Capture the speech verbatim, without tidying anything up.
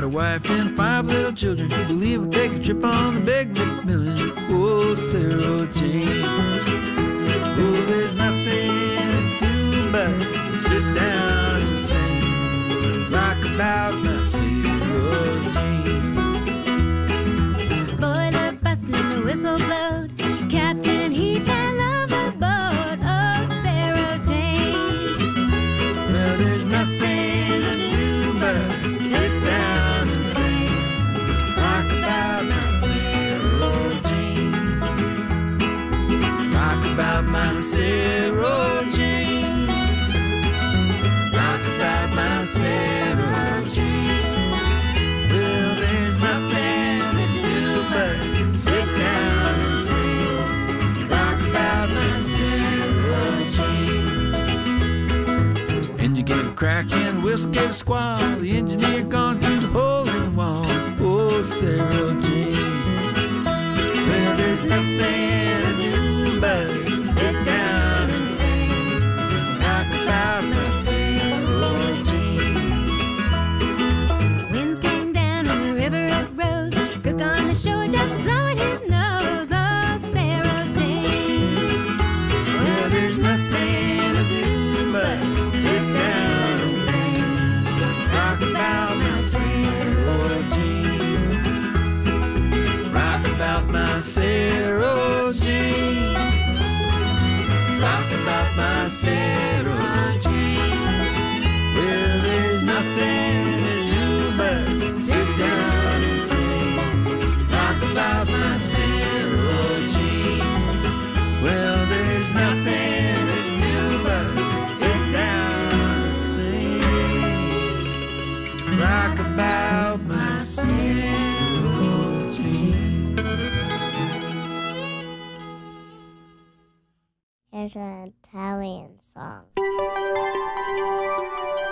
a wife and five little children. You believe we'll take a trip on the big McMillan. Oh, Sarah Jane. Oh, there's nothing to do but sit down and sing. Rock about my Sarah Jane. Boiler busted and the whistle blowed. Captain, he fell overboard. Oh, Sarah Jane. Well, there's nothing to do but sit down and sing. Rock about my Sarah Jane. Rock about my Sarah Jane. Rock about my Sarah Jane. Well, there's nothing to do but sit down and sing. Rock about my Sarah Jane. Engine gave a crack and the whistle gave a squall. The engineer gone through the hole in the wall. Oh, Sarah Jane. Well, there's nothing to do but sit down and sing. Rock about my Sarah Jane. Winds came down and the river it rose. Cook on the shore just blowing his nose. Oh, Sarah Jane. Well, there's nothing to do but sit down and sing. Rock about my Sarah Jane. Rock about my Sarah Jane. Rock about my Sarah Jane. Well, there's nothing to do but sit down and sing. Rock about my Sarah Jane. Well, there's nothing to do but sit down and sing. Rock about my Sarah Jane. Here's an Italian song.